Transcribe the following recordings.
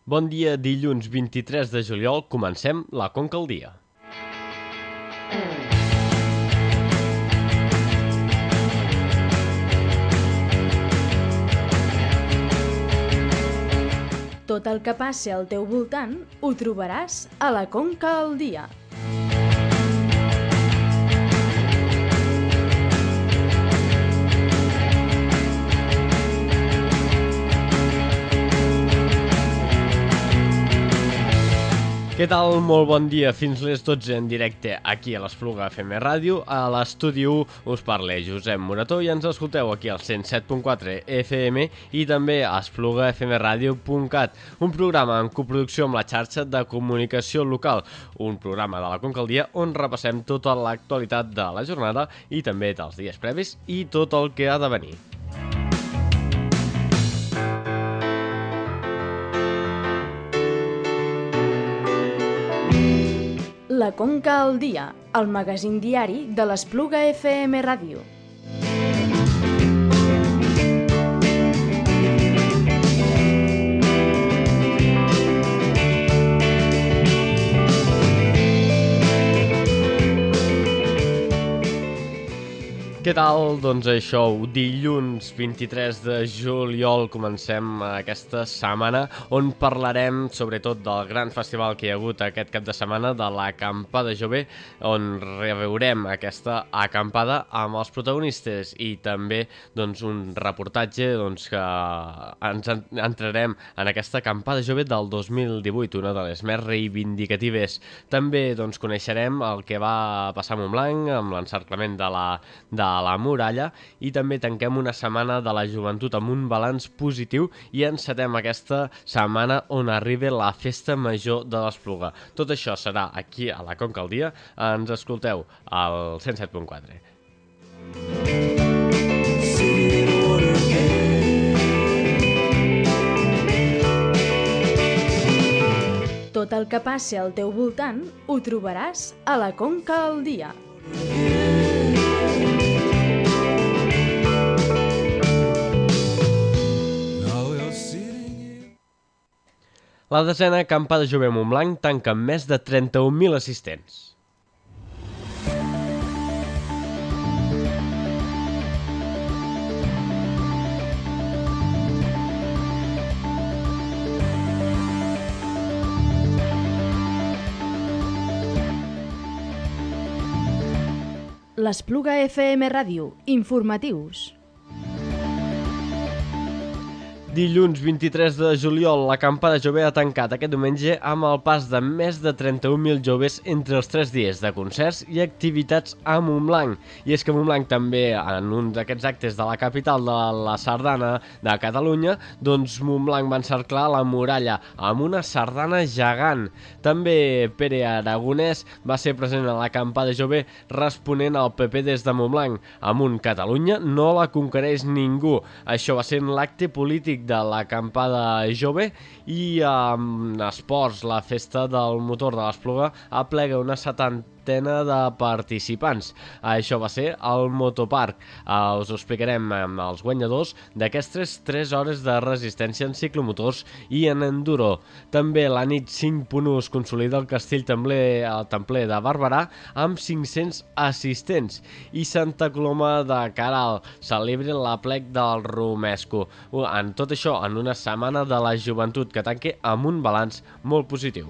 Bon dia, dilluns 23 de juliol, comencem la Conca al dia. Tot el que passi al teu voltant ho trobaràs a la Conca al dia. Què tal? Molt bon dia. Fins les 12 en directe aquí a l'Espluga FM Ràdio. A l'estudi 1 us parla Josep Morató i ens escolteu aquí al 107.4 FM i també a esplugafmradio.cat, un programa en coproducció amb la xarxa de comunicació local, un programa de la Conca al dia on repassem tota l'actualitat de la jornada i també dels dies previs i tot el que ha de venir. La Conca al dia, el magazín diari de l'Espluga FM Ràdio. Què tal? Doncs això, dilluns 23 de juliol comencem aquesta setmana on parlarem sobretot del gran festival que hi ha hagut aquest cap de setmana de l'Acampada Jove, on reveurem aquesta acampada amb els protagonistes i també doncs, un reportatge que ens entrarem en aquesta Acampada Jove del 2018, una de les més reivindicatives. També coneixerem el que va passar a Montblanc amb l'encerclament de la muralla i també tanquem una setmana de la joventut amb un balanç positiu i encetem aquesta setmana on arriba la festa major de l'Espluga. Tot això serà aquí a la Conca al dia. Ens escolteu al 107.4. Tot el que passi al teu voltant ho trobaràs a la Conca al dia. La desena Acampada Jove a Montblanc tanca amb més de 31.000 assistents. L'Espluga FM Ràdio, informatius. Dilluns 23 de juliol, l'Acampada Jove ha tancat aquest diumenge amb el pas de més de 31.000 joves entre els 3 dies de concerts i activitats a Montblanc. I és que Montblanc també, en un d'aquests actes de la capital de la sardana de Catalunya, Montblanc va encerclar la muralla amb una sardana gegant. També Pere Aragonès va ser present a l'Acampada Jove responent al PP des de Montblanc amb un Catalunya no la conquereix ningú. Això va ser l'acte polític de l'Acampada Jove i amb esports, la festa del motor de l'Espluga aplega una 70 de participants. Això va ser el Motopark. Us ho explicarem amb els guanyadors d'aquestes 3 hores de resistència en ciclomotors i en enduro. També la nit 5.1 es consolida el Castell Templer de Barberà amb 500 assistents i Santa Coloma de Queralt celebra l'aplec del Romesco. En tot això, en una setmana de la joventut que tanque amb un balanç molt positiu.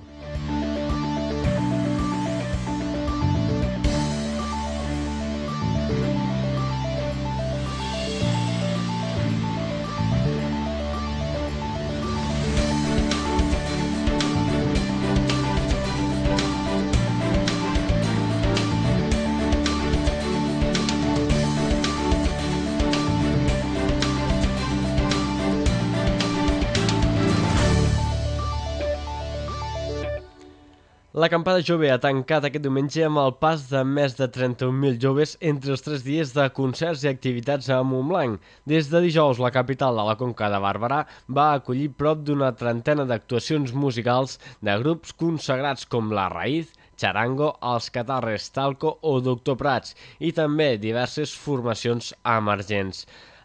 L'Acampada Jove ha tancat aquest diumenge amb el pas de més de 31.000 joves entre els 3 dies de concerts i activitats a Montblanc. Des de dijous, la capital de la Conca de Barberà va acollir prop d'una trentena d'actuacions musicals de grups consagrats com La Raíz, Charango, Els Catarres, Talco o Doctor Prats i també diverses formacions emergents.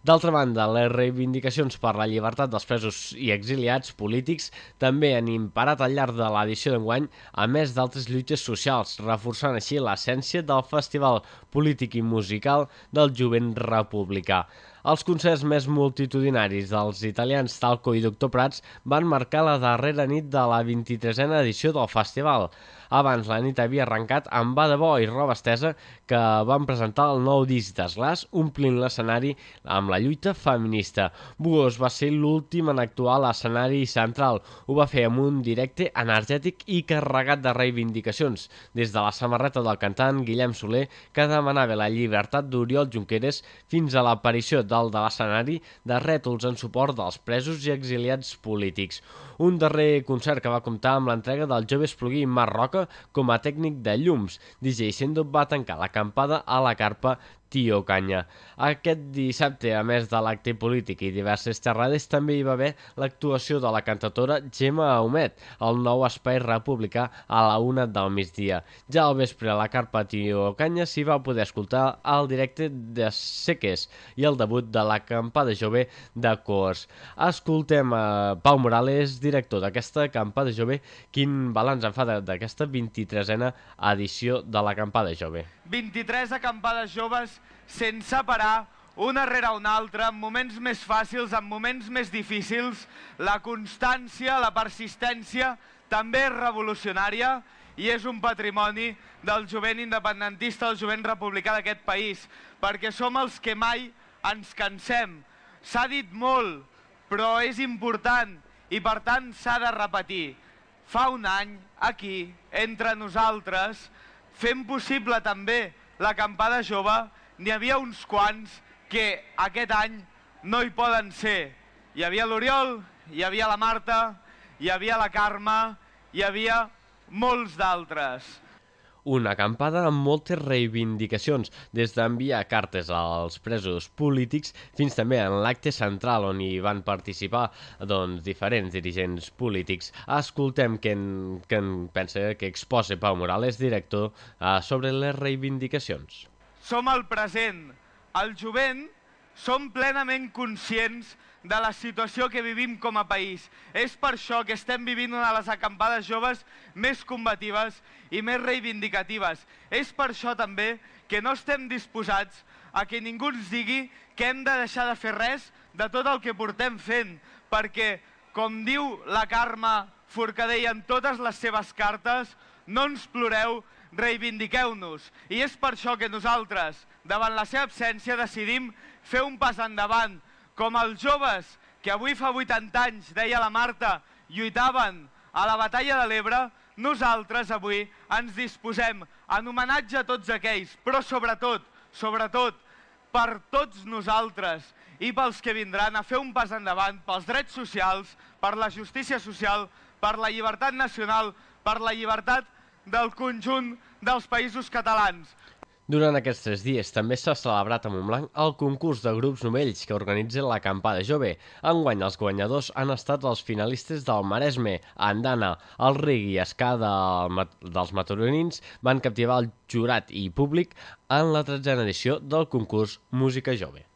D'altra banda, les reivindicacions per la llibertat dels presos i exiliats polítics també han imparat al llarg de l'edició d'enguany, a més d'altres lluites socials, reforçant així l'essència del festival polític i musical del jovent republicà. Els concerts més multitudinaris dels italians Talco i Doctor Prats van marcar la darrera nit de la 23a edició del festival. Abans la nit havia arrencat amb Va de Bo i Roba Estesa, que van presentar el nou disc d'Esglàs, omplint l'escenari amb la lluita feminista. Bugos va ser l'últim en actuar a l'escenari central. Ho va fer amb un directe energètic i carregat de reivindicacions, des de la samarreta del cantant Guillem Soler, que demanava la llibertat d'Oriol Junqueras, fins a l'aparició dalt de l'escenari de rètols en suport dels presos i exiliats polítics. Un darrer concert que va comptar amb l'entrega del jove espluguí Marc Roca com a tècnic de llums. DJ Sendo va tancar l'acampada a la carpa Tio Canya. Aquest dissabte, a més de l'acte polític i diverses xerrades, també hi va haver l'actuació de la cantautora Gemma Humet, al nou espai republicà a la 1 del migdia. Ja al vespre a la carpa Tio Canya s'hi va poder escoltar el directe de Seques i el debut de l'acampada jove de Coors. Escoltem a Pau Morales, director d'aquesta acampada jove, quin balanç en fa d'aquesta 23a edició de l'acampada jove. 23 acampades joves sense parar, una rere una altra, en moments més fàcils, en moments més difícils. La constància, la persistència també és revolucionària i és un patrimoni del jovent independentista, del jovent republicà d'aquest país, perquè som els que mai ens cansem. S'ha dit molt, però és important i per tant s'ha de repetir. Fa un any, aquí, entre nosaltres, fent possible també l'acampada jove, n'hi havia uns quants que aquest any no hi poden ser. Hi havia l'Oriol, hi havia la Marta, hi havia la Carme, hi havia molts d'altres. Una acampada amb moltes reivindicacions, des d'enviar cartes als presos polítics fins també en l'acte central on hi van participar diferents dirigents polítics. Escoltem què en pensa, que exposa Pau Morales, director, sobre les reivindicacions. Som el present. El jovent som plenament conscients de la situació que vivim com a país. És per això que estem vivint una de les acampades joves més combatives i més reivindicatives. És per això també que no estem disposats a que ningú ens digui que hem de deixar de fer res de tot el que portem fent, perquè, com diu la Carme Forcadell en totes les seves cartes, no ens ploreu, reivindiqueu-nos. I és per això que nosaltres, davant la seva absència, decidim fer un pas endavant, com els joves que avui fa 80 anys, deia la Marta, lluitaven a la batalla de l'Ebre. Nosaltres avui ens disposem, en homenatge a tots aquells, però sobretot per tots nosaltres i pels que vindran, a fer un pas endavant pels drets socials, per la justícia social, per la llibertat nacional, per la llibertat del conjunt dels països catalans. Durant aquests 3 dies també s'ha celebrat a Montblanc el concurs de grups novells que organitza l'acampada jove. Enguany els guanyadors han estat els finalistes del Maresme, Andana. El reggae i ska dels mataronins van captivar el jurat i públic en la 13a edició del concurs Música Jove.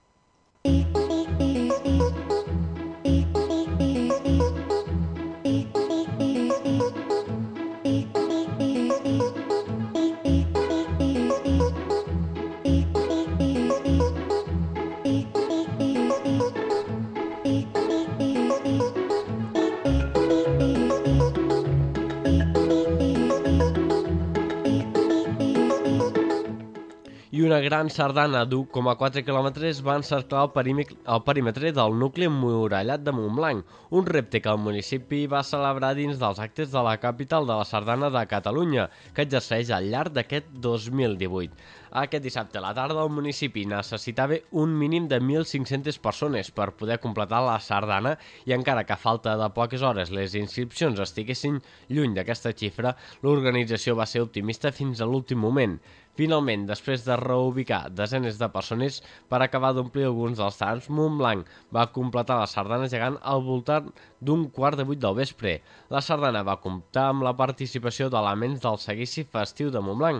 I una gran sardana d'1,4 quilòmetres va encerclar el perímetre del nucli emmurallat de Montblanc, un repte que el municipi va celebrar dins dels actes de la capital de la sardana de Catalunya, que exerceix al llarg d'aquest 2018. Aquest dissabte a la tarda el municipi necessitava un mínim de 1.500 persones per poder completar la sardana i encara que a falta de poques hores les inscripcions estiguessin lluny d'aquesta xifra, l'organització va ser optimista fins a l'últim moment. Finalment, després de reubicar desenes de persones per acabar d'omplir alguns dels trams, Montblanc va completar la sardana gegant al voltant d'un 7:15 del vespre. La sardana va comptar amb la participació d'elements del seguici festiu de Montblanc,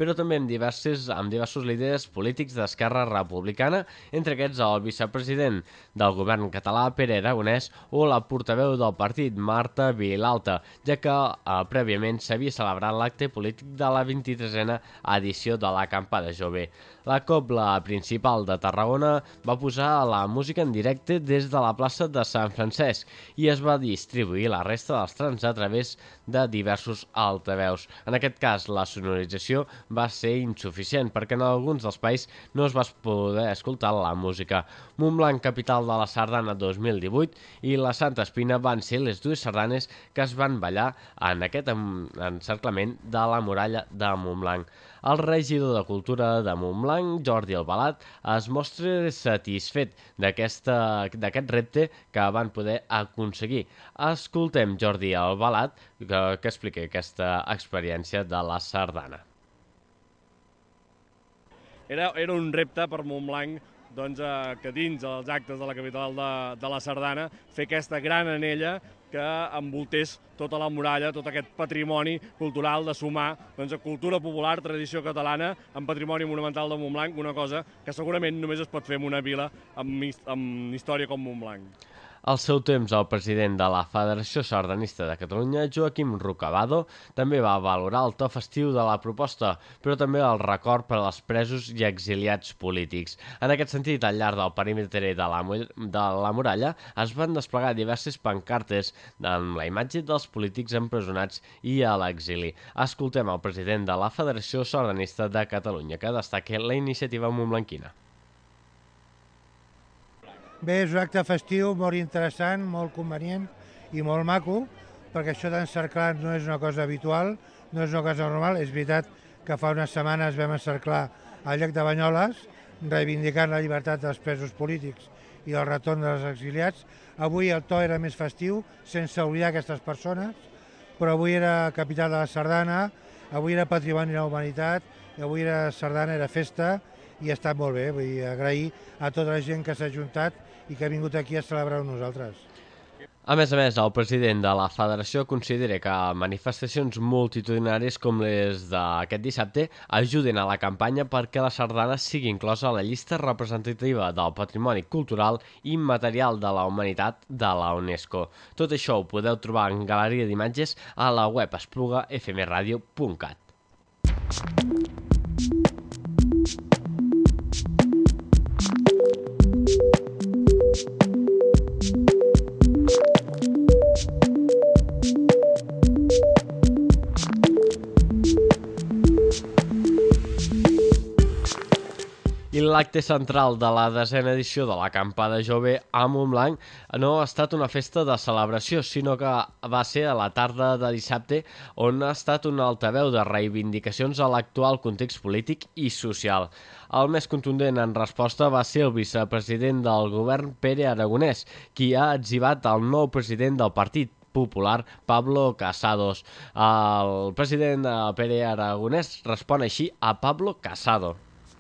però també amb diversos líders polítics d'Esquerra Republicana, entre aquests el vicepresident del govern català, Pere Aragonès, o la portaveu del partit, Marta Vilalta, ja que prèviament s'havia celebrat l'acte polític de la 23a edició de l'Acampada Jove. La cobla principal de Tarragona va posar la música en directe des de la plaça de Sant Francesc i es va distribuir la resta dels trams a través de diversos altaveus. En aquest cas, la sonorització va ser insuficient perquè en alguns dels espais no es va poder escoltar la música. Montblanc, capital de la Sardana 2018, i la Santa Espina van ser les dues sardanes que es van ballar en aquest encerclament de la muralla de Montblanc. El regidor de Cultura de Montblanc, Jordi Albalat, es mostra satisfet d'aquest repte que van poder aconseguir. Escoltem Jordi Albalat que explica aquesta experiència de la sardana. Era un repte per Montblanc que dins els actes de la capital de la Sardana fer aquesta gran anella que envoltés tota la muralla, tot aquest patrimoni cultural de sumar cultura popular, tradició catalana, en patrimoni monumental de Montblanc, una cosa que segurament només es pot fer en una vila amb història com Montblanc. Al seu temps, el president de la Federació Sardanista de Catalunya, Joaquim Rucabado, també va valorar el to festiu de la proposta, però també el record per als presos i exiliats polítics. En aquest sentit, al llarg del perímetre de la muralla es van desplegar diverses pancartes amb la imatge dels polítics empresonats i a l'exili. Escoltem el president de la Federació Sardanista de Catalunya, que destaca la iniciativa montblanquina. Bé, és un acte festiu molt interessant, molt convenient i molt maco, perquè això d'encerclar no és una cosa habitual, no és una cosa normal. És veritat que fa unes setmanes vam encerclar al llac de Banyoles, reivindicant la llibertat dels presos polítics i el retorn dels exiliats. Avui el to era més festiu, sense oblidar aquestes persones, però avui era capital de la Sardana, avui era patrimoni de la humanitat, avui era Sardana, era festa, i ha estat molt bé. Vull agrair a tota la gent que s'ha ajuntat i que ha vingut aquí a celebrar amb nosaltres. A més, el president de la Federació considera que manifestacions multitudinàries com les d'aquest dissabte ajuden a la campanya perquè la sardana sigui inclosa a la llista representativa del patrimoni cultural i immaterial de la humanitat de la UNESCO. Tot això ho podeu trobar en galeria d'imatges a la web esplugafmradio.cat. I l'acte central de la 10a edició de l'Acampada Jove a Montblanc no ha estat una festa de celebració, sinó que va ser a la tarda de dissabte on ha estat un altaveu de reivindicacions a l'actual context polític i social. El més contundent en resposta va ser el vicepresident del govern, Pere Aragonès, qui ha etzibat el nou president del Partit Popular, Pablo Casado. El president Pere Aragonès respon així a Pablo Casado.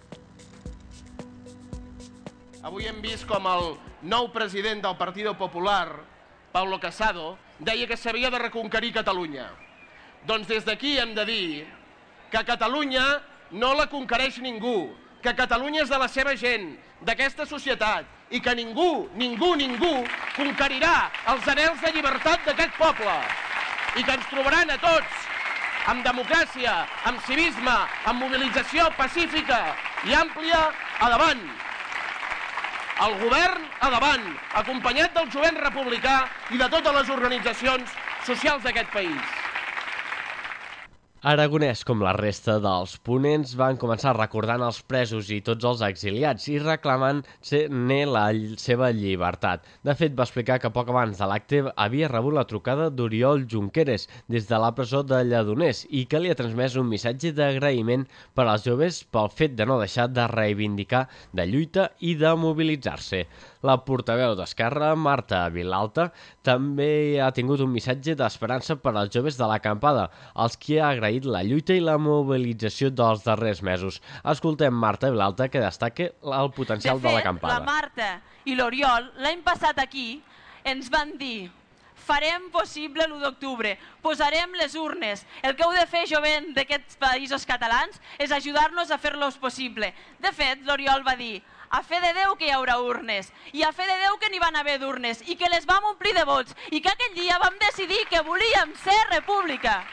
Avui hem vist com el nou president del Partit Popular, Pablo Casado, deia que s'havia de reconquerir Catalunya. Doncs des d'aquí hem de dir que Catalunya no la conquereix ningú, que Catalunya és de la seva gent, d'aquesta societat, i que ningú conquerirà els anhels de llibertat d'aquest poble. I que ens trobaran a tots amb democràcia, amb civisme, amb mobilització pacífica i àmplia a davant. El govern a davant, acompanyat del jovent republicà i de totes les organitzacions socials d'aquest país. Aragonès, com la resta dels ponents, van començar recordant els presos i tots els exiliats i reclamant-ne la seva llibertat. De fet, va explicar que poc abans de l'acte havia rebut la trucada d'Oriol Junqueras des de la presó de Lledoners i que li ha transmès un missatge d'agraïment per als joves pel fet de no deixar de reivindicar, de lluita i de mobilitzar-se. La portaveu d'Esquerra, Marta Vilalta, també ha tingut un missatge d'esperança per als joves de l'acampada, als qui ha agraït la lluita i la mobilització dels darrers mesos. Escoltem Marta Vilalta, que destaca el potencial de l'acampada. La Marta i l'Oriol l'any passat aquí ens van dir: farem possible l'1 d'octubre, posarem les urnes. El que heu de fer, jovent d'aquests països catalans, és ajudar-nos a fer-los possible. De fet, l'Oriol va dir: a fe de Déu que hi haurà urnes, i a fe de Déu que n'hi van haver d'urnes, i que les vam omplir de vots, i que aquell dia vam decidir que volíem ser república.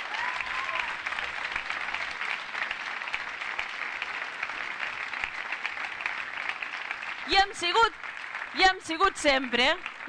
I hem sigut sempre,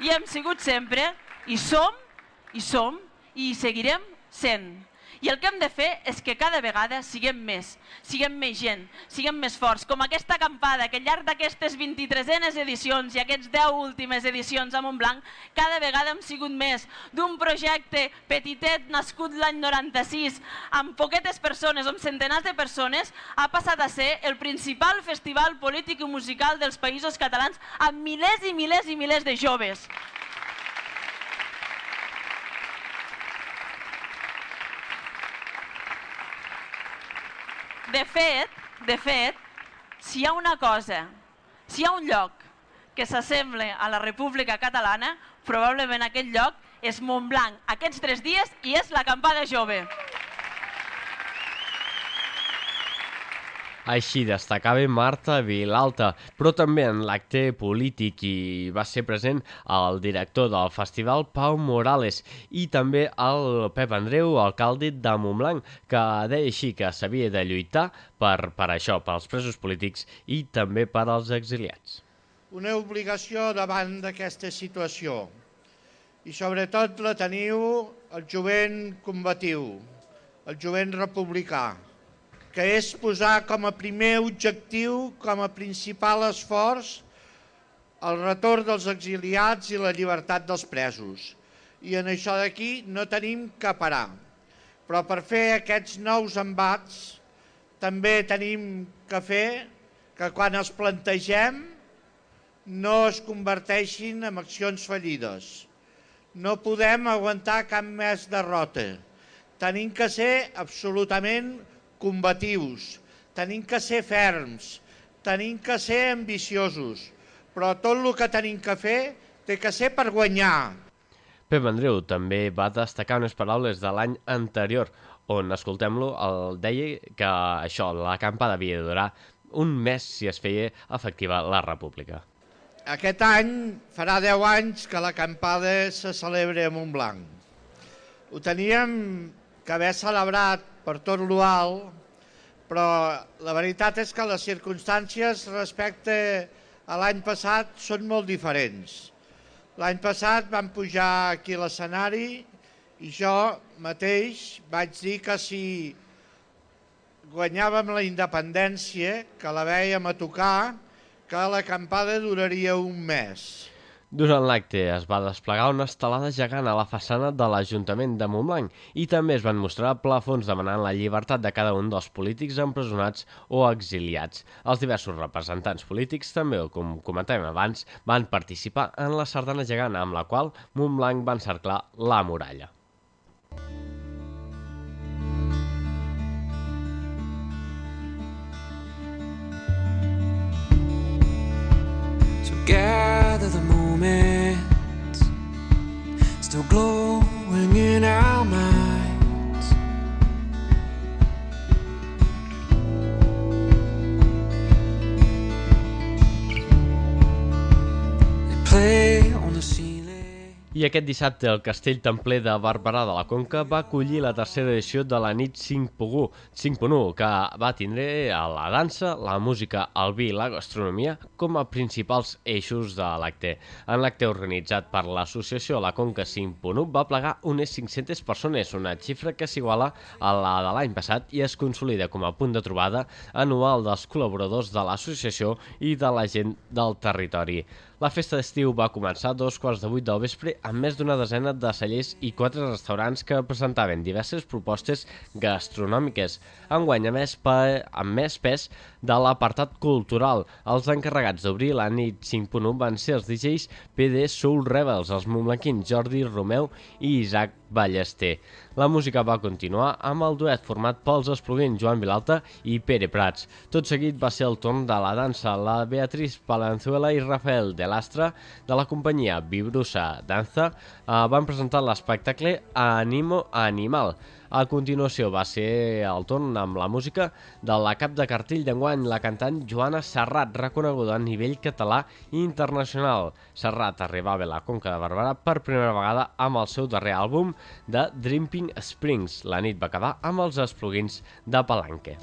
i som, i seguirem sent. I el que hem de fer és que cada vegada siguem més gent, siguem més forts, com aquesta acampada que al llarg d'aquestes 23enes edicions i aquests 10 últimes edicions a Montblanc, cada vegada hem sigut més. D'un projecte petitet nascut l'any 96, amb poquetes persones, amb centenars de persones, ha passat a ser el principal festival polític i musical dels països catalans, amb milers i milers i milers de joves. De fet, si hi ha una cosa, si hi ha un lloc que s'assembla a la República Catalana, probablement aquest lloc és Montblanc, aquests 3 dies, i és l'acampada jove. Així destacava Marta Vilalta, però també en l'acte polític hi va ser present el director del festival, Pau Morales, i també el Pep Andreu, alcalde de Montblanc, que deia així que s'havia de lluitar per això, pels presos polítics i també per als exiliats. Una obligació davant d'aquesta situació, i sobretot la teniu el jovent combatiu, el jovent republicà, que és posar com a primer objectiu, com a principal esforç, el retorn dels exiliats i la llibertat dels presos. I en això d'aquí no tenim que parar. Però per fer aquests nous embats també tenim que fer que quan els plantegem no es converteixin en accions fallides. No podem aguantar cap més derrota. Tenim que ser absolutament combatius, tenim que ser ferms, tenim que ser ambiciosos, però tot el que tenim que fer té que ser per guanyar. Pep Andreu també va destacar unes paraules de l'any anterior, on, escoltem-lo, deia que això, l'acampada havia de durar un mes si es feia efectiva la República. Aquest any farà 10 anys que l'acampada se celebra a Montblanc. Ho teníem que haver celebrat per tot l'alt, però la veritat és que les circumstàncies respecte a l'any passat són molt diferents. L'any passat vam pujar aquí a l'escenari i jo mateix vaig dir que si guanyàvem la independència, que la vèiem a tocar, que l'acampada duraria un mes. Durant l'acte es va desplegar una estelada gegant a la façana de l'Ajuntament de Montblanc i també es van mostrar plafons demanant la llibertat de cada un dels polítics empresonats o exiliats. Els diversos representants polítics també, com comentàvem abans, van participar en la sardana gegant amb la qual Montblanc va encerclar la muralla. Gather the moments still glowing in our minds. They play on the ceiling. I aquest dissabte el Castell Templer de Barberà de la Conca va acollir la tercera edició de la nit 5.1, que va tindre la dansa, la música, el vi i la gastronomia com a principals eixos de l'acte. En l'acte organitzat per l'associació La Conca 5.1 va plegar unes 500 persones, una xifra que s'iguala a la de l'any passat i es consolida com a punt de trobada anual dels col·laboradors de l'associació i de la gent del territori. La festa d'estiu va començar a 7:15 del vespre amb més d'una desena de cellers i 4 restaurants que presentaven diverses propostes gastronòmiques. Enguany, amb més pes de l'apartat cultural. Els encarregats d'obrir la nit 5.1 van ser els DJs PD Soul Rebels, els montblanquins Jordi Romeu i Isaac Ballester. La música va continuar amb el duet format pels espluguins Joan Vilalta i Pere Prats. Tot seguit va ser el torn de la dansa. La Beatriz Palenzuela i Rafael de Lastra, de la companyia Vibrusa Danza, van presentar l'espectacle Animo Animal. A continuació va ser el torn amb la música de la cap de cartell d'enguany, la cantant Joana Serrat, reconeguda a nivell català i internacional. Serrat arribava a la Conca de Barberà per primera vegada amb el seu darrer àlbum de Dripping Springs. La nit va acabar amb els espluguins de Palanque.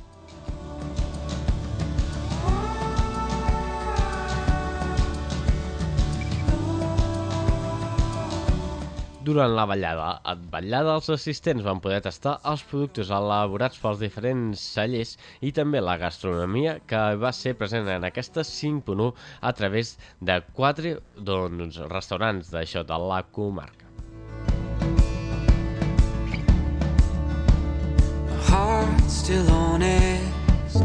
Durant la vetllada, els assistents van poder tastar els productes elaborats pels diferents cellers i també la gastronomia que va ser present en aquesta 5.1 a través de 4 restaurants d'això de la comarca. My heart's still honest.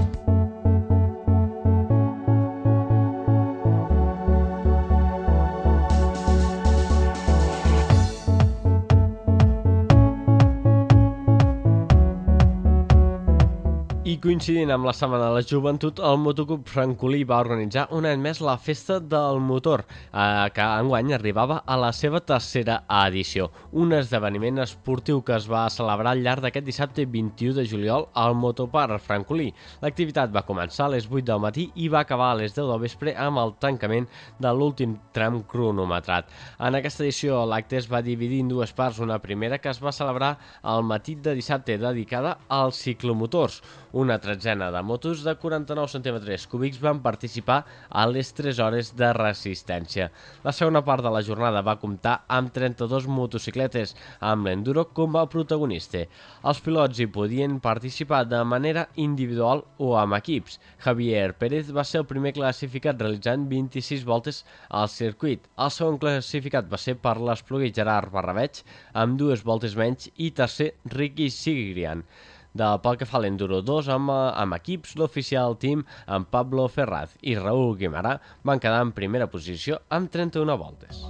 I coincidint amb la Setmana de la Joventut, el Motoclub Francolí va organitzar un any més la Festa del Motor, que enguany arribava a la seva tercera edició. Un esdeveniment esportiu que es va celebrar al llarg d'aquest dissabte 21 de juliol al Motoparc Francolí. L'activitat va començar a les 8 del matí i va acabar a les 10 del vespre amb el tancament de l'últim tram cronometrat. En aquesta edició l'acte es va dividir en dues parts, una primera que es va celebrar al matí de dissabte dedicada als ciclomotors. Una tretzena de motos de 49 centímetres cúbics van participar a les 3 hores de resistència. La segona part de la jornada va comptar amb 32 motocicletes, amb l'enduro com a protagonista. Els pilots hi podien participar de manera individual o amb equips. Javier Pérez va ser el primer classificat realitzant 26 voltes al circuit. El segon classificat va ser per l'espluguer Gerard Barrabeig amb 2 voltes menys i tercer Ricky Sigrian. Pel que fa a l'Enduro 2, amb equips, l'oficial team amb Pablo Ferraz i Raúl Guimarà van quedar en primera posició amb 31 voltes.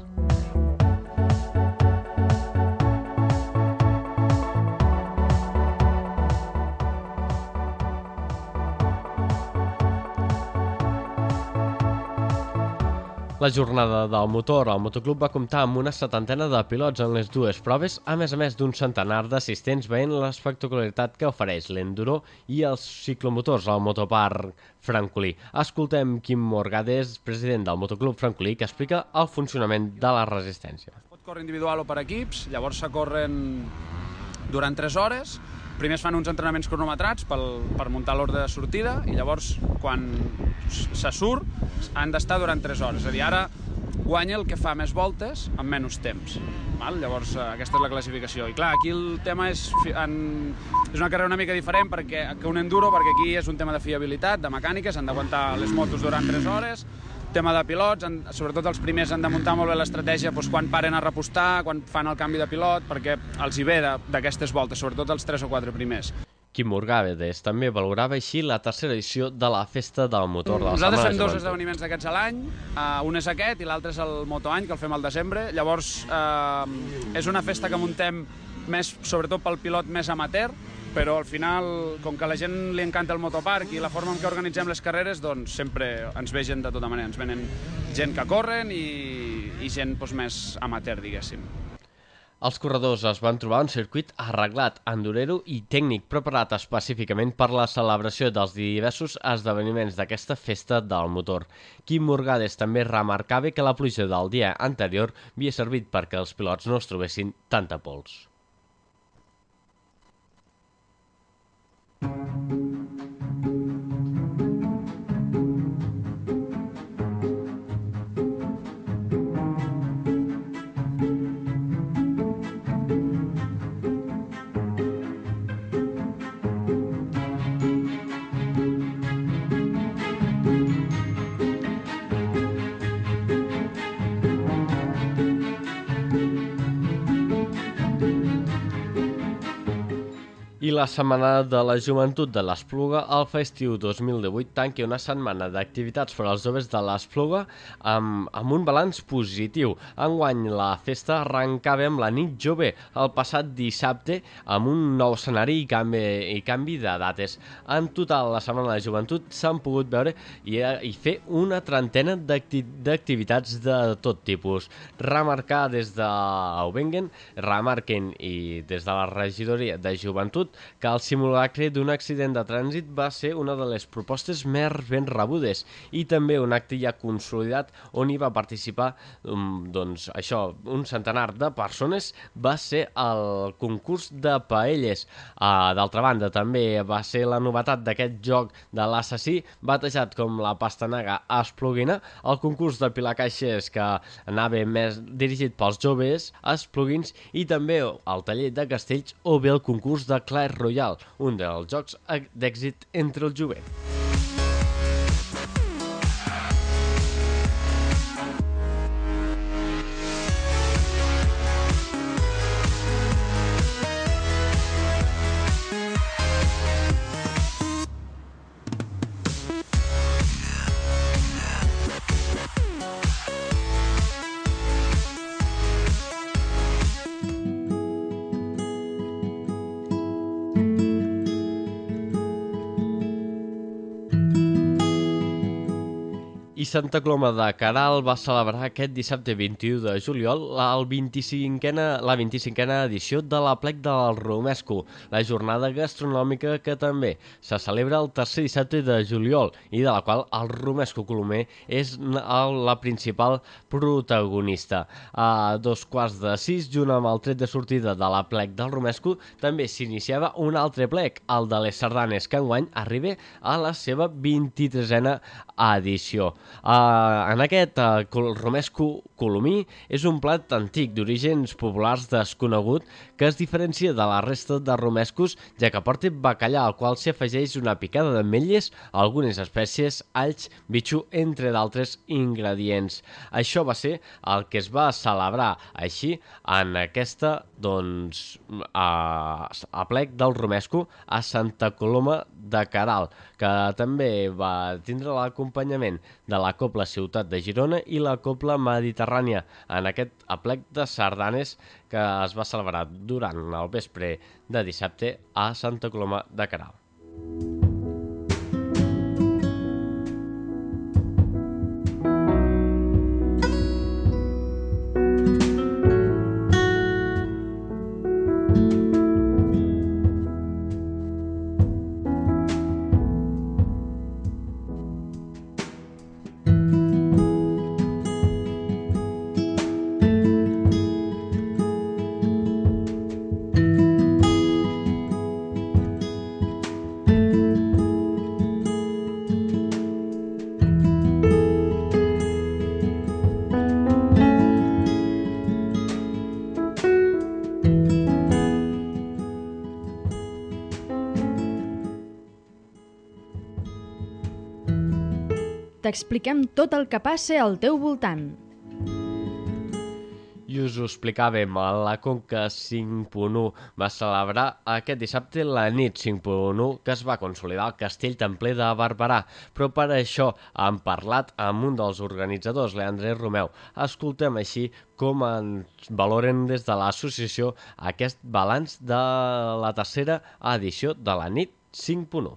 La jornada del motor al motoclub va comptar amb una 70ena de pilots en les dues proves, a més d'un centenar d'assistents veient l'espectacularitat que ofereix l'enduro i els ciclomotors al Motoparc Francolí. Escoltem Quim Morgades, president del Motoclub Francolí, que explica el funcionament de la resistència. Es pot córrer individual o per equips, llavors se corren durant 3 hores. Primer es fan uns entrenaments cronometrats per muntar l'ordre de sortida i llavors quan se surt han d'estar durant 3 hores. És a dir, ara guanya el que fa més voltes amb menys temps. Llavors aquesta és la classificació. I clar, aquí el tema és una carrera una mica diferent que un enduro, perquè aquí és un tema de fiabilitat, de mecàniques, han d'aguantar les motos durant 3 hores. Tema de pilots, sobretot els primers han de muntar molt bé l'estratègia quan paren a repostar, quan fan el canvi de pilot, perquè els hi ve d'aquestes voltes, sobretot els 3 o 4 primers. Quim Morgades també valorava així la tercera edició de la Festa del Motor de la Setmana de Nosaltres fem Joventut. 2 esdeveniments d'aquests a l'any, un és aquest i l'altre és el Motoany, que el fem al desembre. Llavors és una festa que muntem més, sobretot pel pilot més amateur, però al final, com que a la gent li encanta el motoparc i la forma en què organitzem les carreres, doncs sempre ens ve gent de tota manera. Ens venen gent que corren i gent més amateur, diguéssim. Els corredors es van trobar un circuit arreglat, endurero i tècnic preparat específicament per la celebració dels diversos esdeveniments d'aquesta festa del motor. Quim Morgades també remarcava que la pluja del dia anterior havia servit perquè els pilots no es trobessin tanta pols. I la Setmana de la Joventut de l'Espluga, el Festiu 2018, tanqui una setmana d'activitats per als joves de l'Espluga amb un balanç positiu. Enguany la festa arrencava amb la nit jove el passat dissabte amb un nou escenari i canvi de dates. En total, la Setmana de la Joventut s'han pogut veure i fer una trentena d'activitats de tot tipus. Remarquen i des de la regidoria de Joventut que el simulacre d'un accident de trànsit va ser una de les propostes més ben rebudes i també un acte ja consolidat on hi va participar un centenar de persones. Va ser el concurs de paelles. D'altra banda, també va ser la novetat d'aquest joc de l'assassí, batejat com la pastanaga espluguina, el concurs de pilar caixers que anava més dirigit pels joves espluguins i també el taller de castells o bé el concurs de Clash Royale, un dels jocs d'èxit entre el jovent. I Santa Coloma de Queralt va celebrar aquest dissabte 21 de juliol la 25a edició de l'Aplec del Romesco, la jornada gastronòmica que també se celebra el tercer dissabte de juliol i de la qual el Romesco Colomer és la principal protagonista. A 5:45, junt amb el tret de sortida de l'Aplec del Romesco, també s'iniciava un altre plec, el de les sardanes, que enguany arriba a la seva 23a edició. En aquest romesco colomí és un plat antic d'orígens populars desconegut que es diferencia de la resta de romescos, ja que porta bacallà al qual s'hi afegeix una picada d'ametlles, algunes espècies, alls, bitxo, entre d'altres ingredients. Això va ser el que es va celebrar així en aquesta aplec del romesco a Santa Coloma de Queralt, que també va tindre l'acompanyament de la Cobla Ciutat de Girona i la Cobla Mediterrània en aquest aplec de sardanes que es va celebrar durant el vespre de dissabte a Santa Coloma de Queralt. T'expliquem tot el que passa al teu voltant. I us ho explicàvem, la Conca 5.1 va celebrar aquest dissabte la nit 5.1 que es va consolidar al Castell Templer de Barberà, però per això hem parlat amb un dels organitzadors, Leandre Romeu. Escoltem així com ens valoren des de l'associació aquest balanç de la tercera edició de la nit 5.1.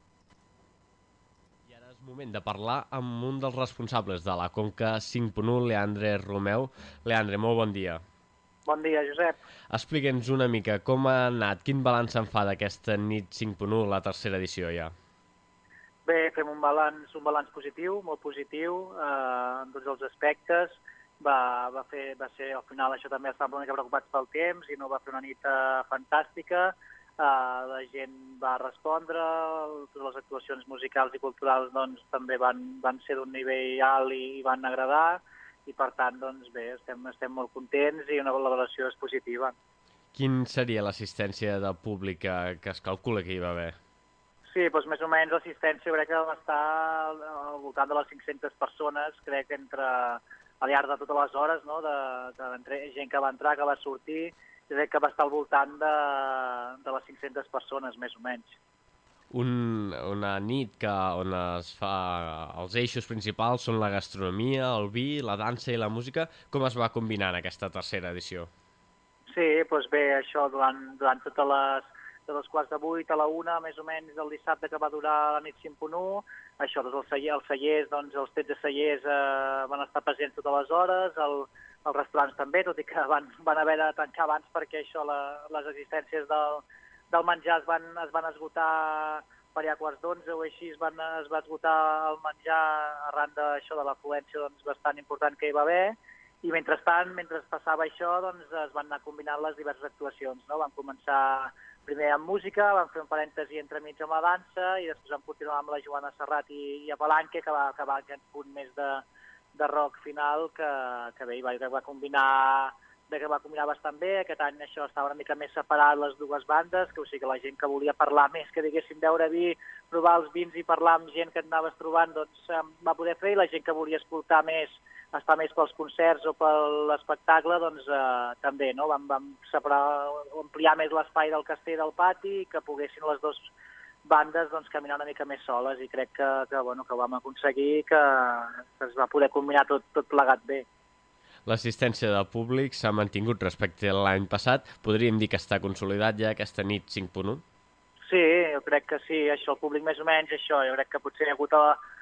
Moment de parlar amb un dels responsables de la Conca 5.1, Leandre Romeu. Leandre, molt bon dia. Bon dia, Josep. Explica'ns una mica com ha anat, quin balanç en fa d'aquesta nit 5.1, la tercera edició ja. Bé, fem un balanç positiu, molt positiu, en tots els aspectes. Va ser, al final, això també estàvem una mica preocupats pel temps i no va fer una nit fantàstica. La gent va respondre, totes les actuacions musicals i culturals doncs, també van ser d'un nivell alt i van agradar i per tant doncs, bé, estem molt contents i una valoració és positiva. Quin seria l'assistència de públic que es calcula que hi va haver? Sí, doncs més o menys l'assistència crec que va estar al voltant de les 500 persones, crec, al llarg de totes les hores, no? Entre gent que va entrar, que va sortir, jo crec que va estar al voltant de les 500 persones, més o menys. Una nit on es fa els eixos principals són la gastronomia, el vi, la dansa i la música. Com es va combinar en aquesta tercera edició? Sí, doncs bé, això durant totes les quarts de 8 a la 1, més o menys, del dissabte que va durar la nit 5.1, això, doncs els cellers, doncs els 13 cellers van estar presents totes les hores, els restaurants també, tot i que van haver de tancar abans perquè això, les existències del menjar es van esgotar per allà a quarts d'11 o així, es va esgotar el menjar arran d'això de l'afluència doncs, bastant important que hi va haver, i mentrestant, mentre passava això, doncs, es van anar combinant les diverses actuacions. No? Vam començar primer amb música, vam fer un parèntesi entremig amb la dansa, i després vam continuar amb la Joana Serrat i Apalanque, que va acabar aquest punt més de rock final, que bé, va combinar bastant bé. Aquest any això estava una mica més separat les dues bandes, que o sigui que la gent que volia parlar més, que diguéssim beure vi, provar els vins i parlar amb gent que et anaves trobant, doncs va poder fer, i la gent que volia escoltar més, estar més pels concerts o per l'espectacle, doncs també, no? Vam separar, ampliar més l'espai del castell del pati, que poguessin les dues bandes doncs, caminar una mica més soles, i crec que vam aconseguir que es va poder combinar tot plegat bé. L'assistència del públic s'ha mantingut respecte a l'any passat. Podríem dir que està consolidat ja aquesta nit 5.1? Sí, jo crec que sí, això, el públic més o menys, això, jo crec que potser hi ha hagut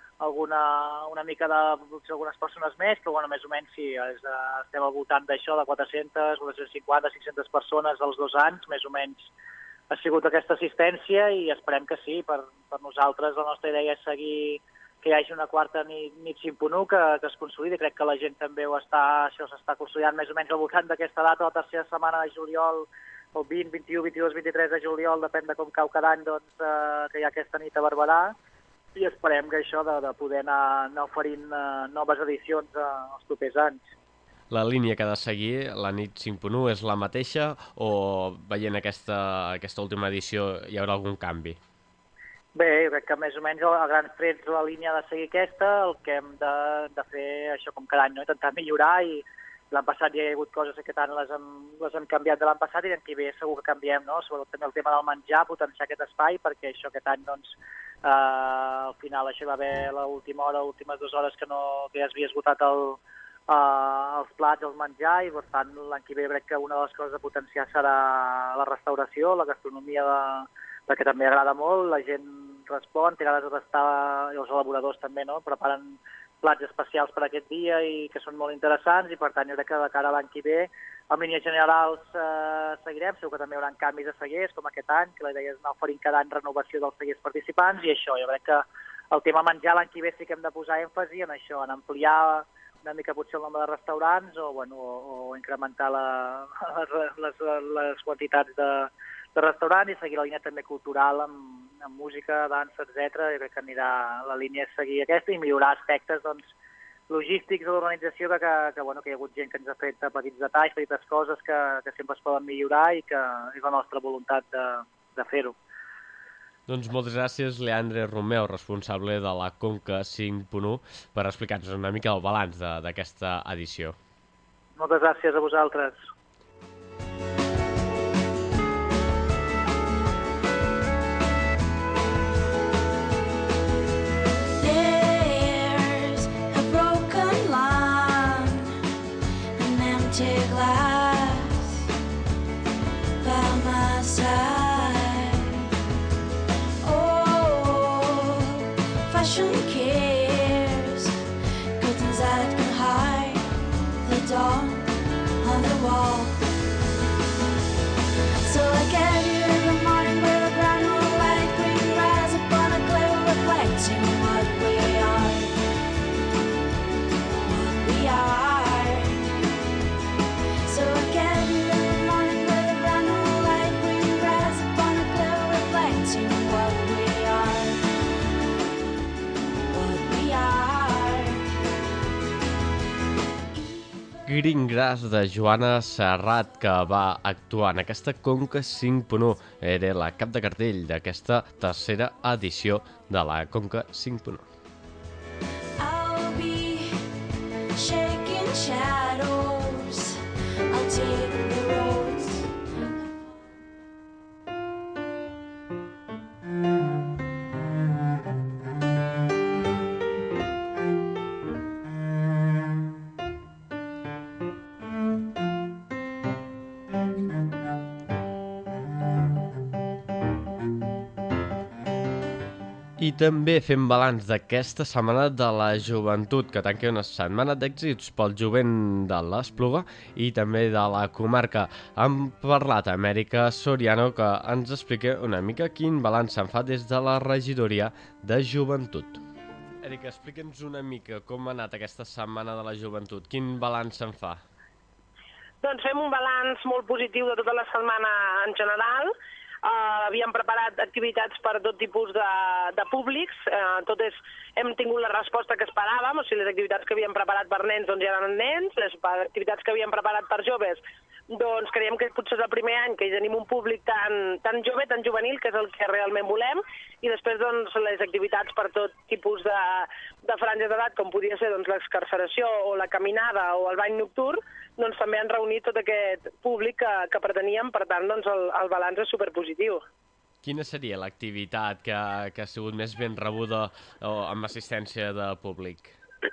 una mica potser algunes persones més, però bueno, més o menys sí, estem al voltant d'això, de 400, 450, 500 persones els 2 anys, més o menys ha sigut aquesta assistència, i esperem que sí, per nosaltres la nostra idea és seguir que hi hagi una quarta nit 5.1 que es consolidi. Crec que la gent també això s'està consolidant més o menys al voltant d'aquesta data, la tercera setmana de juliol, el 20, 21, 22, 23 de juliol, depèn de com cau cada any, doncs, que hi ha aquesta nit a Barberà, i esperem que això de poder anar oferint noves edicions els propers anys. La línia que ha de seguir, la nit 5.1, és la mateixa, o veient aquesta última edició hi haurà algun canvi? Bé, crec que més o menys a grans trets la línia ha de seguir aquesta, el que hem de fer això com cada any, no? Intentar millorar, i l'any passat ja hi ha hagut coses que aquest any les hem canviat de l'any passat, i l'any que ve segur que canviem, no? Sobretot també el tema del menjar, potenciar aquest espai, perquè això aquest any, doncs, al final això va haver l'última hora, últimes 2 hores que ja s'havia esgotat els plats, el menjar, i per tant l'any que ve crec que una de les coses a potenciar serà la restauració, la gastronomia perquè també agrada molt, la gent respon, té ganes de tastar, i els elaboradors també, no? Preparen plats especials per aquest dia i que són molt interessants, i per tant jo crec que de cara a l'any que ve, en línies generals seguirem, segur que també hi haurà canvis de cellers, com aquest any, que la idea és anar oferint cada any renovació dels cellers participants, i això, jo crec que el tema menjar l'any que ve sí que hem de posar èmfasi en això, en ampliar una mica potser el nombre de restaurants, o incrementar les quantitats de restaurant, i seguir la línia també cultural amb música, dansa, etc. Jo crec que la línia és seguir aquesta i millorar aspectes logístics de l'organització, que hi ha hagut gent que ens ha fet petits detalls, petites coses que sempre es poden millorar, i que és la nostra voluntat de fer-ho. Doncs moltes gràcies, Leandre Romeu, responsable de la Conca 5.1, per explicar-nos una mica el balanç d'aquesta edició. Moltes gràcies a vosaltres. Green Grass de Joana Serrat, que va actuar en aquesta Conca 5.1. Era la cap de cartell d'aquesta tercera edició de la Conca 5.1. I'll be shaking shadows. I'll take the roads I també fem balanç d'aquesta setmana de la joventut, que tanca una setmana d'èxits pel jovent de l'Espluga i també de la comarca. Hem parlat a Amèrica Soriano, que ens explica una mica quin balanç se'n fa des de la regidoria de joventut. Èrica, explica'ns una mica com ha anat aquesta setmana de la joventut. Quin balanç se'n fa? Doncs fem un balanç molt positiu de tota la setmana en general. Havíem preparat activitats per tot tipus de públics, hem tingut la resposta que esperàvem, o sigui, les activitats que havíem preparat per nens doncs ja eren nens, les activitats que havíem preparat per joves doncs creiem que potser és el primer any que hi tenim un públic tan jove, tan juvenil, que és el que realment volem, i després doncs les activitats per tot tipus de franges d'edat, com podia ser doncs l'excarceració o la caminada o el bany nocturn, doncs també han reunit tot aquest públic que preteníem, per tant doncs el balanç és superpositiu. Quina seria l'activitat que ha sigut més ben rebuda amb assistència de públic?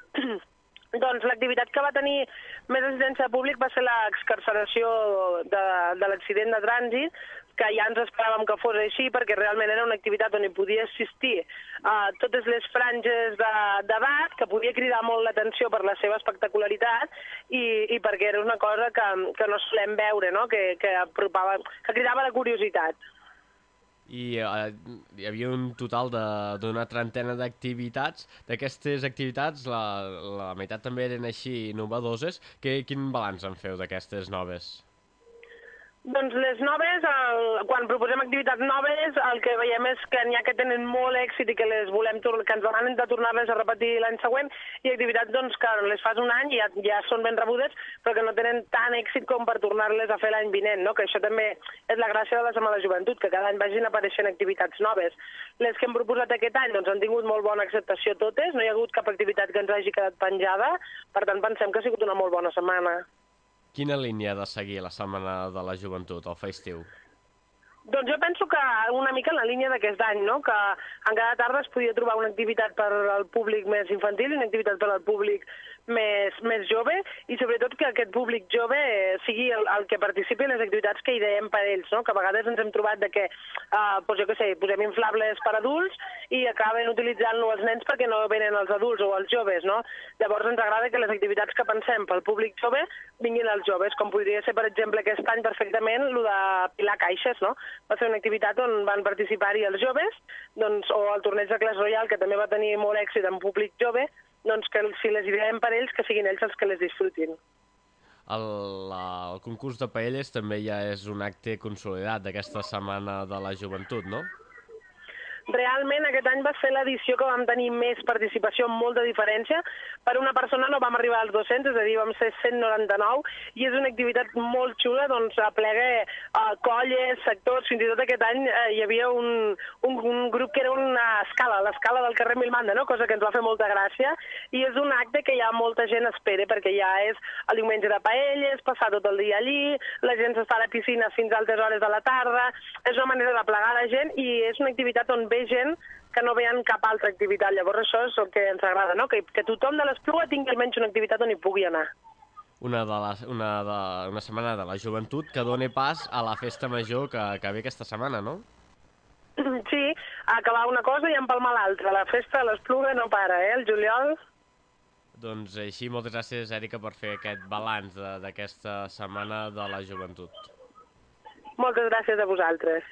Doncs l'activitat que va tenir més assistència de públic va ser l'excarceració de l'accident de trànsit, que ja ens esperàvem que fos així, perquè realment era una activitat on hi podia assistir totes les franges d'edat, que podia cridar molt l'atenció per la seva espectacularitat i perquè era una cosa que no solem veure, no? que cridava la curiositat. I hi havia un total d'una trentena d'activitats. D'aquestes activitats, la meitat també eren així innovadores. Quin balanç en feu d'aquestes noves? Doncs les noves, quan proposem activitats noves, el que veiem és que n'hi ha que tenen molt èxit i que les volem que ens demanen de tornar-les a repetir l'any següent, i activitats doncs, que les fas un any i ja són ben rebudes, però que no tenen tant èxit com per tornar-les a fer l'any vinent, no? Que això també és la gràcia de la Setmana de la Joventut, que cada any vagin apareixent activitats noves. Les que hem proposat aquest any doncs, han tingut molt bona acceptació totes, no hi ha hagut cap activitat que ens hagi quedat penjada, per tant pensem que ha sigut una molt bona setmana. Quina línia ha de seguir la Setmana de la Joventut, el festiu? Doncs jo penso que una mica en la línia d'aquest any, no? Que en cada tarda es podia trobar una activitat per al públic més infantil i una activitat per al públic més jove, i sobretot que aquest públic jove sigui el que participi en les activitats que ideem per ells, no? Que a vegades ens hem trobat de que posem inflables per adults i acaben utilitzant-lo els nens perquè no venen els adults o els joves, no? Llavors ens agrada que les activitats que pensem pel públic jove vinguin als joves, com podria ser, per exemple, aquest any perfectament el de pilar caixes, no? Va ser una activitat on van participar-hi els joves, doncs, o el torneig de Clash Royale, que també va tenir molt èxit en públic jove, doncs que si les ideem per ells, que siguin ells els que les disfrutin. El concurs de paelles també ja és un acte consolidat d'aquesta Setmana de la Joventut, no? Realment aquest any va ser l'edició que vam tenir més participació, amb molta diferència. Per una persona no vam arribar als 200, és a dir, vam ser 199, i és una activitat molt xula, doncs aplega colles, sectors. Fins i tot aquest any hi havia un grup que era una escala, l'escala del carrer Milmanda, no? Cosa que ens va fer molta gràcia, i és un acte que ja molta gent espera, perquè ja és el diumenge de paelles, passar tot el dia allí, la gent s'està a la piscina fins a altes hores de la tarda, és una manera de plegar la gent, i és una activitat on ve gent que no veien cap altra activitat. Llavors això és el que ens agrada, no? Que tothom de l'Espluga tingui almenys una activitat on hi pugui anar. Una setmana de la joventut que doni pas a la festa major que ve aquesta setmana, no? Sí, acabar una cosa i empalmar l'altra. La festa de l'Espluga no para, el juliol. Doncs així, moltes gràcies, Èrica, per fer aquest balanç d'aquesta setmana de la joventut. Moltes gràcies a vosaltres.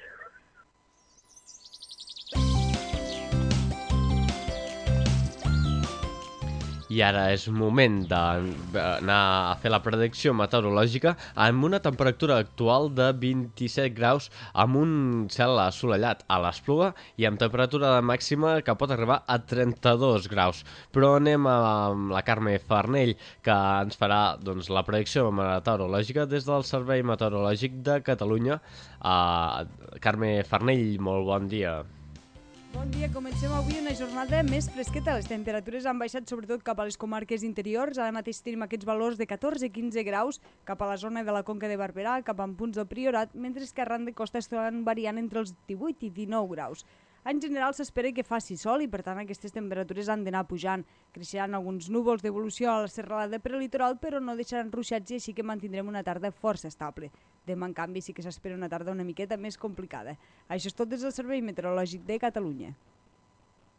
I ara és moment d'anar a fer la predicció meteorològica amb una temperatura actual de 27 graus amb un cel assolellat a l'Espluga i amb temperatura màxima que pot arribar a 32 graus. Però anem amb la Carme Farnell, que ens farà doncs, la predicció meteorològica des del Servei Meteorològic de Catalunya. Carme Farnell, molt bon dia. Bon dia, comencem avui una jornada més fresqueta. Les temperatures han baixat sobretot cap a les comarques interiors. Ara mateix tenim aquests valors de 14-15 graus cap a la zona de la Conca de Barberà, cap a punts del Priorat, mentre que arran de costa estan variant entre els 18 i 19 graus. En general s'espera que faci sol i per tant aquestes temperatures han d'anar pujant. Creixeran alguns núvols d'evolució a la serralada prelitoral, però no deixaran ruixats i així que mantindrem una tarda força estable. Demà, en canvi, sí que s'espera una tarda una miqueta més complicada. Això és tot des del Servei Meteorològic de Catalunya.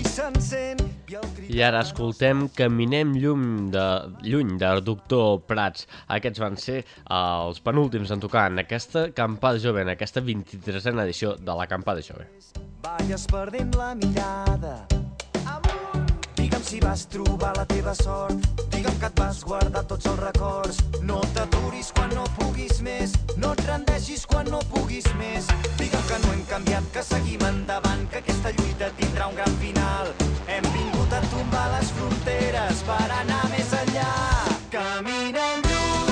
s'encén I ara escoltem Caminem lluny de Doctor Prats. Aquests van ser els penúltims en tocar en aquesta acampada jove, en aquesta 23a edició de l'acampada jove. Balles perdent la mirada. Digue'm si vas trobar la teva sort. Digue'm que et vas guardar tots els records. No t'aturis quan no puguis més. No et rendeixis quan no puguis més. Digue'm que no hem canviat, que seguim endavant, que aquesta lluita tindrà un gran final. Hem vingut a tombar les fronteres per anar més enllà. Caminem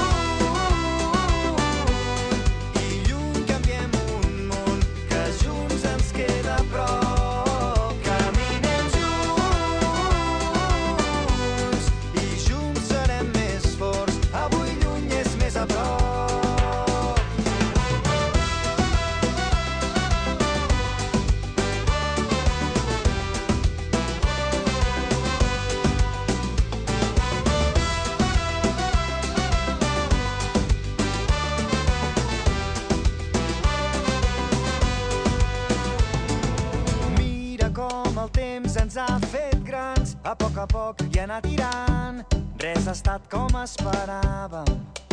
ens ha fet grans, a poc i anar tirant. Res ha estat com esperàvem.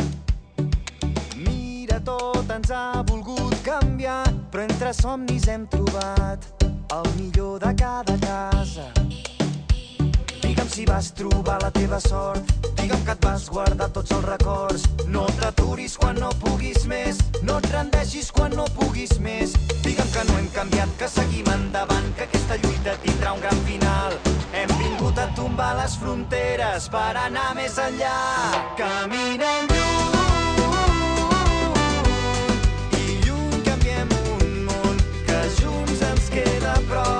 Mira, tot ens ha volgut canviar, però entre somnis hem trobat el millor de cada casa. Digue'm si vas trobar la teva sort. Digue'm que et vas guardar tots els records. No t'aturis quan no puguis més. No et rendeixis quan no puguis més. Digue'm que no hem canviat, que seguim endavant, que aquesta lluita tindrà un gran final. Hem vingut a tombar les fronteres per anar més enllà. Caminem i lluny canviem un món que junts ens queda a prop.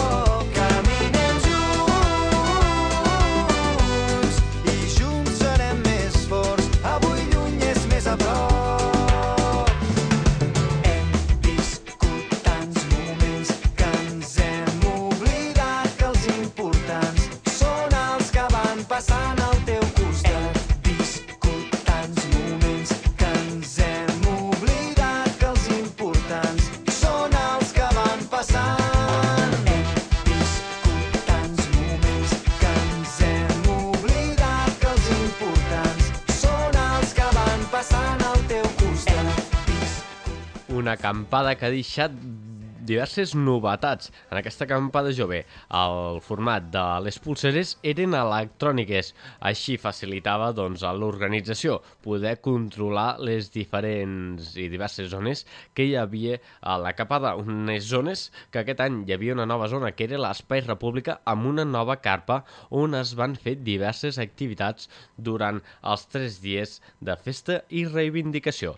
Una acampada que ha deixat diverses novetats. En aquesta acampada jove, el format de les pulseres eren electròniques. Així facilitava a l'organització poder controlar les diferents i diverses zones que hi havia a l'acampada. Unes zones que aquest any hi havia una nova zona, que era l'Espai República, amb una nova carpa on es van fer diverses activitats durant els 3 dies de festa i reivindicació.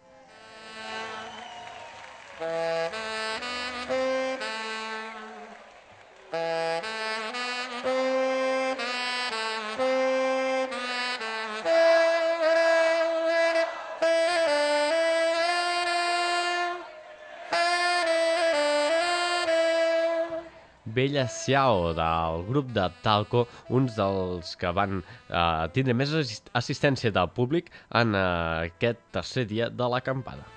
Bella Ciao, del grup de Talco, uns dels que van tindre més assistència del públic en aquest tercer dia de l'acampada.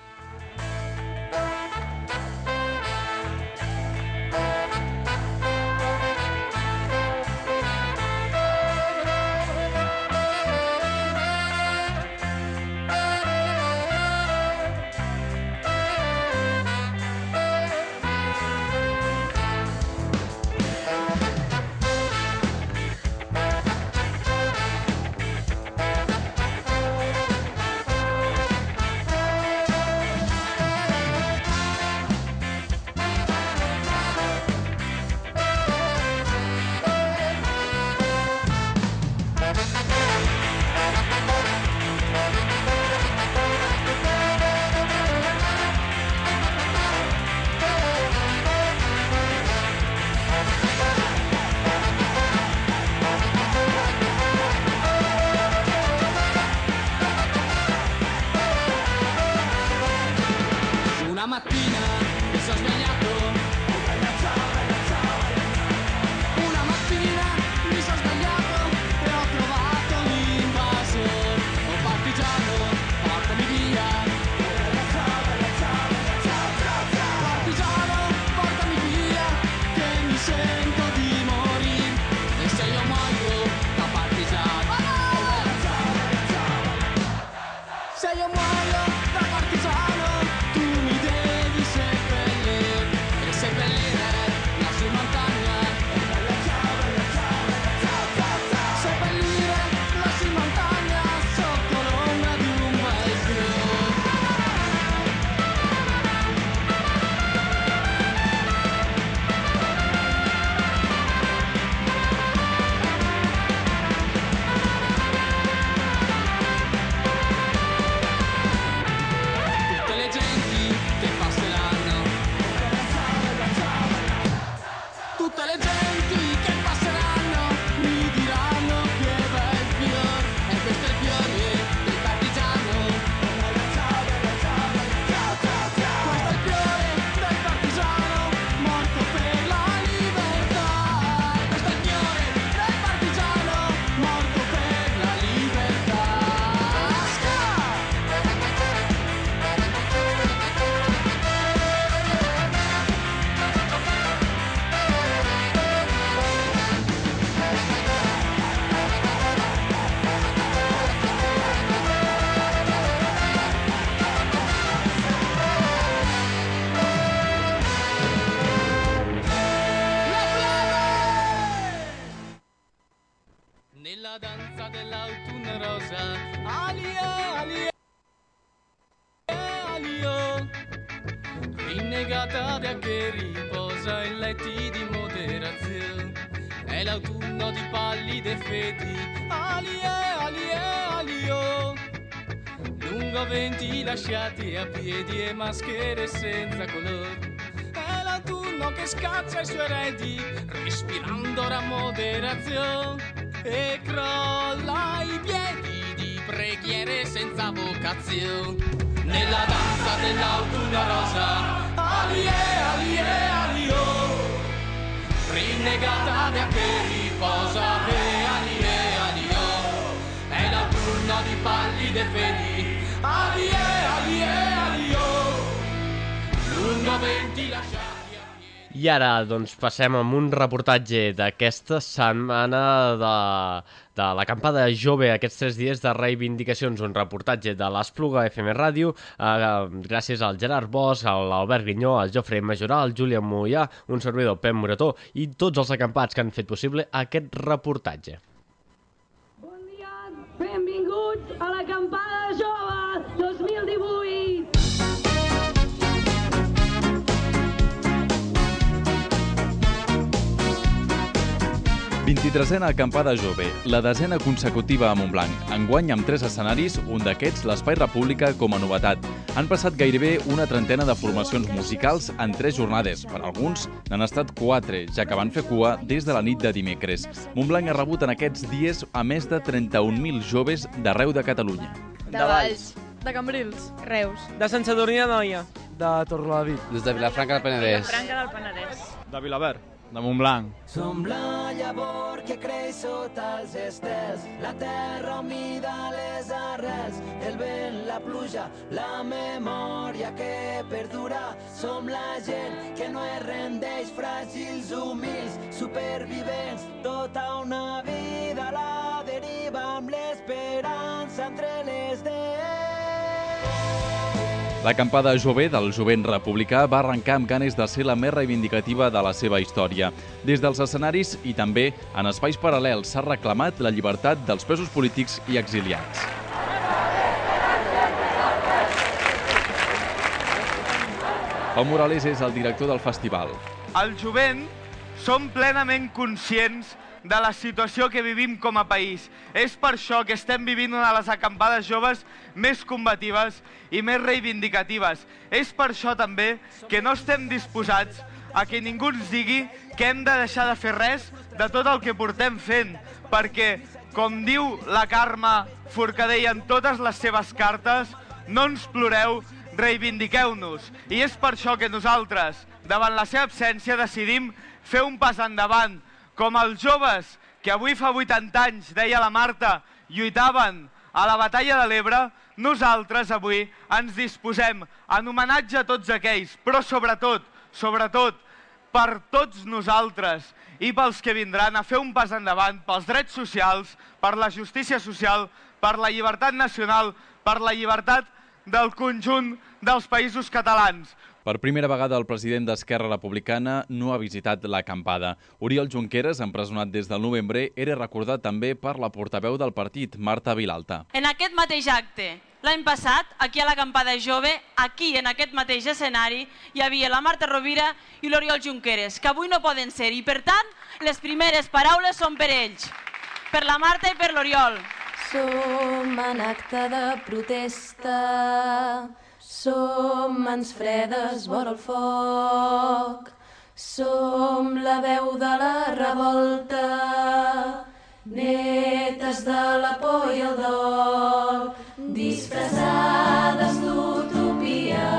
nella danza dell'autunno rosa. Alie, rinnegata da che riposa in letti di moderazione. È l'autunno di pallide feti. Alio, lungo venti lasciati a piedi e maschere senza colore. È l'autunno che scaccia i suoi eredi, respirando la moderazione. E crolla i piedi di preghiere senza vocazione. Nella danza dell'autunno rosa, alio, rinnegata da che riposa, alio, è l'autunno di pallide fedi, alio, lungo venti lasciati. I ara doncs, passem amb un reportatge d'aquesta setmana de l'acampada jove, aquests 3 dies de reivindicacions, un reportatge de l'Espluga FM Ràdio, gràcies al Gerard Bosch, a l'Albert Guinyó, al Jofre Majoral, al Julián Mollà, un servidor Pep Morató i tots els acampats que han fet possible aquest reportatge. Bon dia, benvinguts a l'acampada jove 2018! 23a acampada jove, la 10a consecutiva a Montblanc. Enguany amb 3 escenaris, un d'aquests l'Espai República com a novetat. Han passat gairebé una trentena de formacions musicals en 3 jornades. Per alguns n'han estat 4, ja que van fer cua des de la nit de dimecres. Montblanc ha rebut en aquests dies a més de 31.000 joves d'arreu de Catalunya. De Valls, de Cambrils, Reus, de Sant Sadurní d'Anoia, de Torrelavit, des de Vilafranca del Penedès, Vilafranca del Penedès, de Vilaverd, de Montblanc. Som la llavor que creix sota els estels, la terra humida, les arrels, el vent, la pluja, la memòria que perdura. Som la gent que no es rendeix, fràgils, humils, supervivents, tota una vida a la deriva amb l'esperança entre les dents. L'acampada jove del jovent republicà va arrencar amb ganes de ser la més reivindicativa de la seva història. Des dels escenaris i també en espais paral·lels s'ha reclamat la llibertat dels presos polítics i exiliats. Pau Morales és el director del festival. El jovent som plenament conscients de la situació que vivim com a país. És per això que estem vivint una de les acampades joves més combatives i més reivindicatives. És per això també que no estem disposats a que ningú ens digui que hem de deixar de fer res de tot el que portem fent, perquè, com diu la Carme Forcadell en totes les seves cartes, no ens ploreu, reivindiqueu-nos. I és per això que nosaltres, davant la seva absència, decidim fer un pas endavant. Com els joves que avui fa 80 anys, deia la Marta, lluitaven a la batalla de l'Ebre, nosaltres avui ens disposem en homenatge a tots aquells, però sobretot per tots nosaltres i pels que vindran a fer un pas endavant pels drets socials, per la justícia social, per la llibertat nacional, per la llibertat del conjunt dels països catalans. Per primera vegada el president d'Esquerra Republicana no ha visitat l'acampada. Oriol Junqueras, empresonat des del novembre, era recordat també per la portaveu del partit, Marta Vilalta. En aquest mateix acte, l'any passat, aquí a l'acampada jove, aquí en aquest mateix escenari, hi havia la Marta Rovira i l'Oriol Junqueras, que avui no poden ser, i per tant, les primeres paraules són per ells, per la Marta i per l'Oriol. Som en acte de protesta, som mans fredes vora el foc, som la veu de la revolta, netes de la por i el dol, disfressades d'utopia,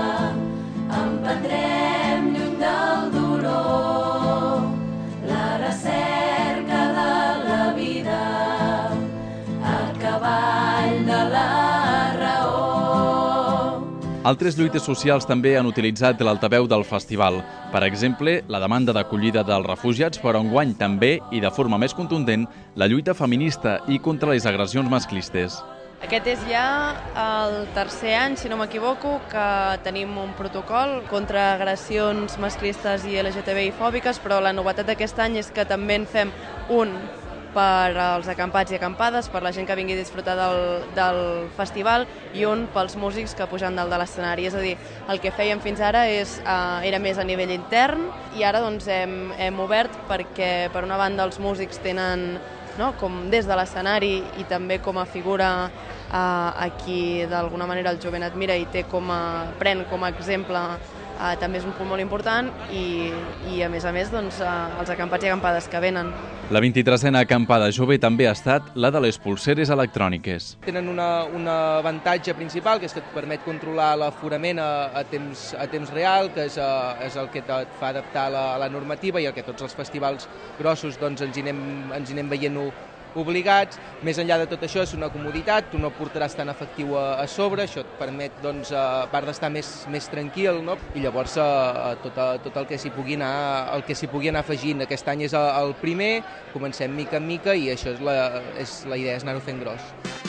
emprendrem lluny del dolor, la recerca de la vida, a cavall de la raó. Altres lluites socials també han utilitzat l'altaveu del festival. Per exemple, la demanda d'acollida dels refugiats, però enguany també, i de forma més contundent, la lluita feminista i contra les agressions masclistes. Aquest és ja el tercer any, si no m'equivoco, que tenim un protocol contra agressions masclistes i LGTBI fòbiques, però la novetat d'aquest any és que també en fem un per als acampats i acampades, per la gent que vingui a disfrutar del festival i un pels músics que pugen dalt de l'escenari. És a dir, el que fèiem fins ara era més a nivell intern i ara doncs, hem obert perquè per una banda els músics tenen, no, com des de l'escenari i també com a figura a qui d'alguna manera el jovent admira i pren com a exemple, també és un punt molt important i a més doncs, els acampats i acampades que venen. La 23a acampada jove també ha estat la de les pulseres electròniques. Tenen un avantatge principal, que és que et permet controlar l'aforament a temps real, que és el que et fa adaptar a la normativa i el que tots els festivals grossos doncs, ens hi anem veient obligats. Més enllà de tot això, és una comoditat, tu no portaràs tant efectiu a sobre, això et permet, doncs, a part d'estar més tranquil, no? I llavors tot el que s'hi pugui anar afegint. Aquest any és el primer, comencem mica en mica i això la idea és anar-ho fent gros.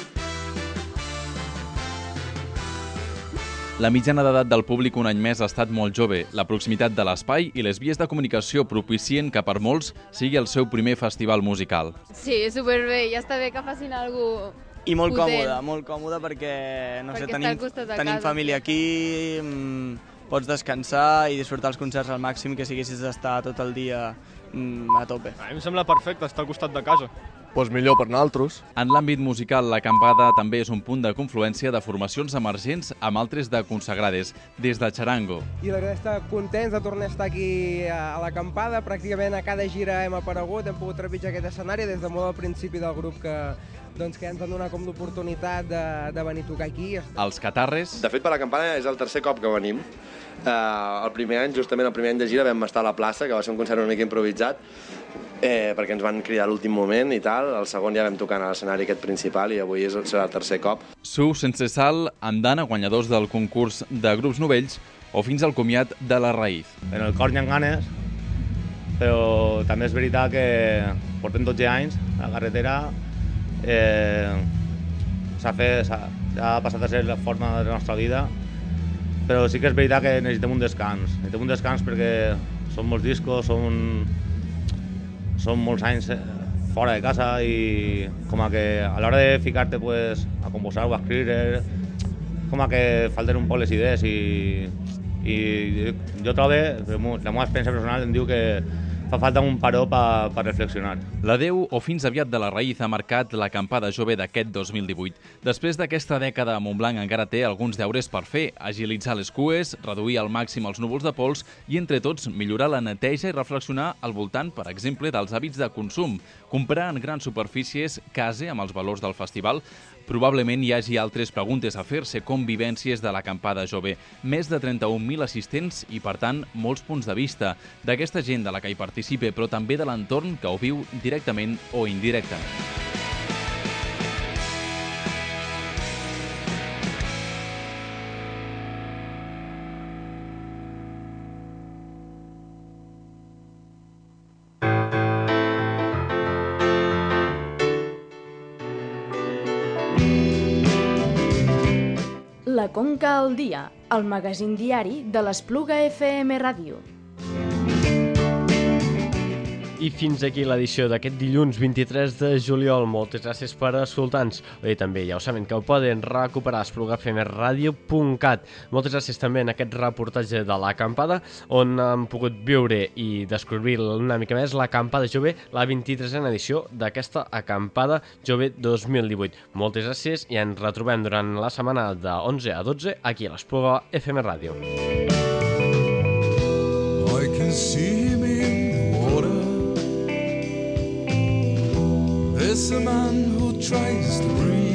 La mitjana d'edat del públic un any més ha estat molt jove. La proximitat de l'espai i les vies de comunicació propicien que per molts sigui el seu primer festival musical. Sí, superbé, ja està bé que facin alguna cosa I molt potent. molt còmode perquè, no sé, Perquè està al costat de tenim casa. família aquí, pots descansar i disfrutar els concerts al màxim que si haguessis d'estar tot el dia a tope. A mi em sembla perfecte estar al costat de casa. Doncs millor per nosaltres. En l'àmbit musical, l'acampada també és un punt de confluència de formacions emergents amb altres de consagrades, des de charango. I la veritat estar contents de tornar a estar aquí a l'acampada. Pràcticament a cada gira hem aparegut, hem pogut trepitjar aquest escenari des de molt al principi del grup que ens han donat com l'oportunitat de venir a tocar aquí. Els catarres... De fet, per l'acampada és el tercer cop que venim. El primer any, justament el primer any de gira, vam estar a la plaça, que va ser un concert una mica improvisat, perquè ens van cridar a l'últim moment i tal. El segon ja vam tocar a l'escenari aquest principal i avui serà el tercer cop. Su sense sal, Andana, guanyadors del concurs de grups novells, o fins al comiat de La Raïz. En el cor hi ha ganes, però també és veritat que portem 12 anys a la carretera, ha passat a ser la forma de la nostra vida, però sí que és veritat que necessitem un descans. Necessitem un descans perquè són molts discos, són molts anys fora de casa i com a que a l'hora de ficar-te a composar o a escriure, com a que falten un poc les idees i jo trobo, la meva experiència personal em diu que fa falta un paró per reflexionar. La 10 o fins aviat de La Raïz ha marcat l'acampada jove d'aquest 2018. Després d'aquesta dècada, Montblanc encara té alguns deures per fer: agilitzar les cues, reduir al màxim els núvols de pols i, entre tots, millorar la neteja i reflexionar al voltant, per exemple, dels hàbits de consum. Comprar en grans superfícies case amb els valors del festival. Probablement hi hagi altres preguntes a fer-se, com vivències de l'acampada jove. Més de 31.000 assistents i, per tant, molts punts de vista d'aquesta gent de la que hi participa, però també de l'entorn que ho viu directament o indirectament. La Conca al dia, el magazín diari de l'Espluga FM Ràdio. I fins aquí l'edició d'aquest dilluns 23 de juliol. Moltes gràcies per escoltar-nos. I també ja ho saben que ho poden recuperar a esplugafmradio.cat. Moltes gràcies també en aquest reportatge de l'acampada, on hem pogut viure i descobrir una mica més l'acampada jove, la 23a edició d'aquesta acampada jove 2018. Moltes gràcies i ens retrobem durant la setmana de 11 a 12 aquí a l'Espluga FM Ràdio. I can see him in the water. There's a man who tries to breathe.